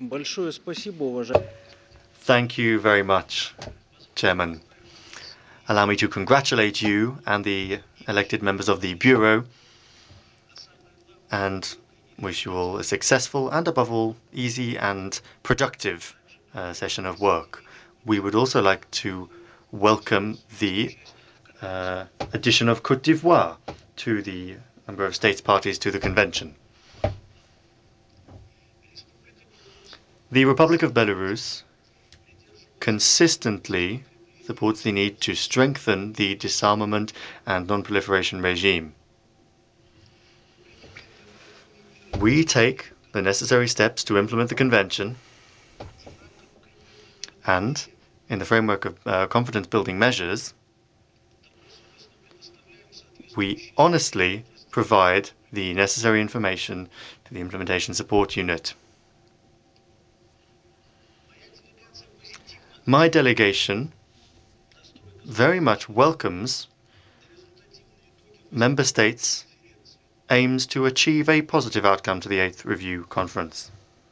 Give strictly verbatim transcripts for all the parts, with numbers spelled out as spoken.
Большое спасибо, уважаемый. Thank you very much, Chairman. Allow me to congratulate you and the elected members of the Bureau and wish you all a successful and, above all, easy and productive uh, session of work. We would also like to welcome the uh, addition of Côte d'Ivoire to the number of states parties to the convention. The Republic of Belarus consistently supports the need to strengthen the disarmament and non-proliferation regime. We take the necessary steps to implement the convention, and in the framework of uh, confidence-building measures, we honestly provide the necessary information to the Implementation Support Unit. My delegation very much welcomes Member States' aims to achieve a positive outcome to the Eighth Review Conference.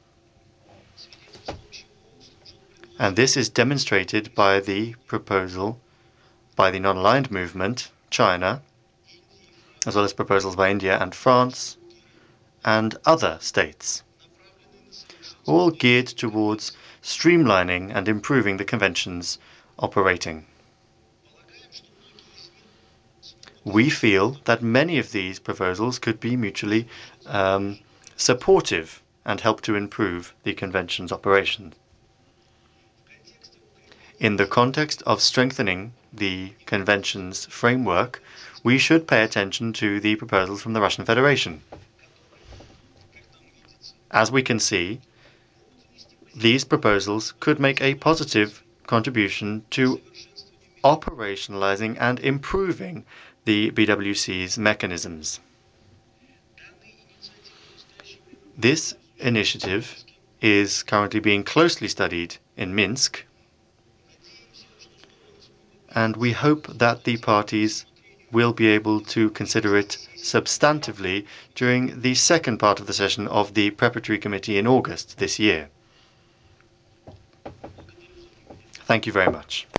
And this is demonstrated by the proposal by the non-aligned movement, China, as well as proposals by India and France, and other states, all geared towards streamlining and improving the Convention's operating. We feel that many of these proposals could be mutually um, supportive and help to improve the Convention's operation. In the context of strengthening the Convention's framework, we should pay attention to the proposals from the Russian Federation. As we can see, these proposals could make a positive contribution to operationalizing and improving the B W C's mechanisms. This initiative is currently being closely studied in Minsk, and we hope that the parties will be able to consider it substantively during the second part of the session of the Preparatory Committee in August this year. Thank you very much.